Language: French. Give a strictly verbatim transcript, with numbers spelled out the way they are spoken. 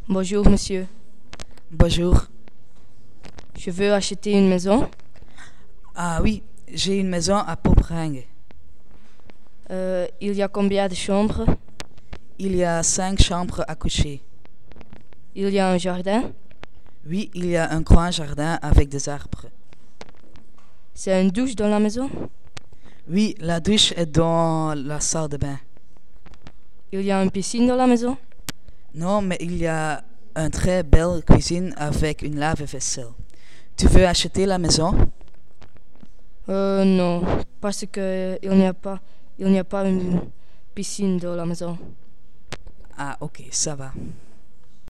Bonjour monsieur, Bonjour. je veux acheter une maison. Ah oui, j'ai une maison à Poperingue. Euh, il y a combien de chambres? Il y a cinq chambres à coucher. Il y a un jardin? Oui, il y a un grand jardin avec des arbres. C'est une douche dans la maison? Oui, la douche est dans la salle de bain. Il y a une piscine dans la maison? Non, mais il y a une très belle cuisine avec une lave-vaisselle. Tu veux acheter la maison? Euh, non, parce que il n'y a pas, il n'y a pas une piscine dans la maison. Ah ok, ça va.